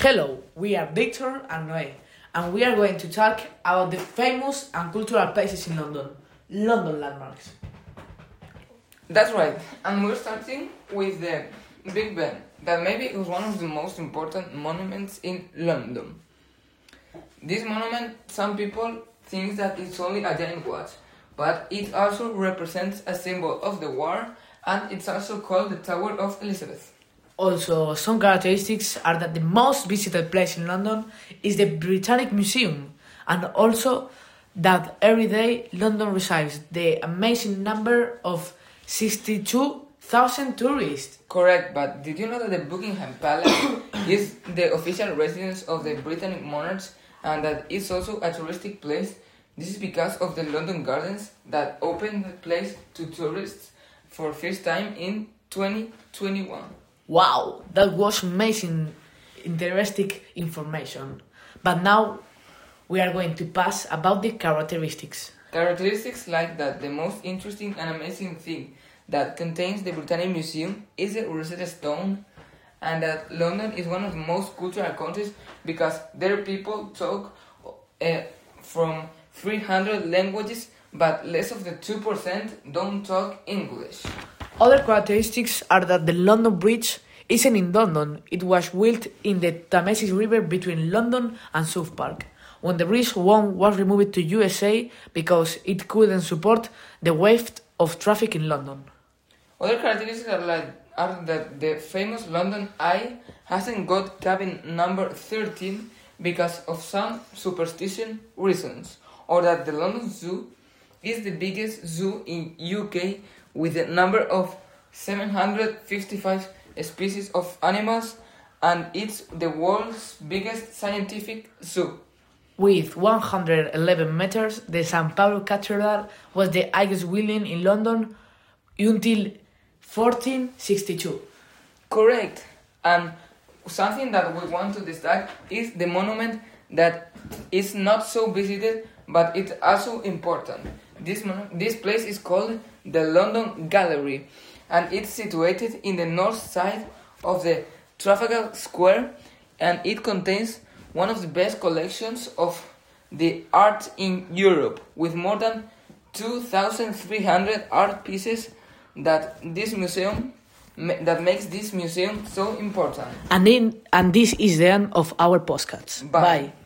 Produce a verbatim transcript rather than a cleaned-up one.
Hello, we are Victor and Noé, and we are going to talk about the famous and cultural places in London, London landmarks. That's right, and we're starting with the Big Ben, that maybe is one of the most important monuments in London. This monument, some people think that it's only a giant watch, but it also represents a symbol of the war, and it's also called the Tower of Elizabeth. Also, some characteristics are that the most visited place in London is the Britannic Museum, and also that every day London receives the amazing number of sixty-two thousand tourists. Correct, but did you know that the Buckingham Palace is the official residence of the Britannic monarchs and that it's also a touristic place? This is because of the London Gardens that opened the place to tourists for first time in twenty twenty-one. Wow, that was amazing, interesting information. But now we are going to pass about the characteristics. Characteristics like that the most interesting and amazing thing that contains the Britannic Museum is the Rosetta Stone, and that London is one of the most cultural countries because their people talk uh, from three hundred languages, but less of the two percent don't talk English. Other characteristics are that the London Bridge isn't in London. It was built in the Thamesis River between London and South Park, when the bridge one was removed to U S A because it couldn't support the wave of traffic in London. Other characteristics are, like, are that the famous London Eye hasn't got cabin number thirteen because of some superstition reasons, or that the London Zoo is the biggest zoo in U K with a number of seven hundred fifty-five species of animals, and it's the world's biggest scientific zoo. With one hundred eleven meters, the San Paolo Cathedral was the highest building in London until fourteen sixty-two. Correct. And something that we want to destack is the monument that is not so visited, but it's also important. This mon- this place is called the London Gallery, and it's situated in the north side of the Trafalgar Square, and it contains one of the best collections of the art in Europe, with more than two thousand three hundred art pieces that this museum that makes this museum so important. And in and this is the end of our podcast. Bye. Bye.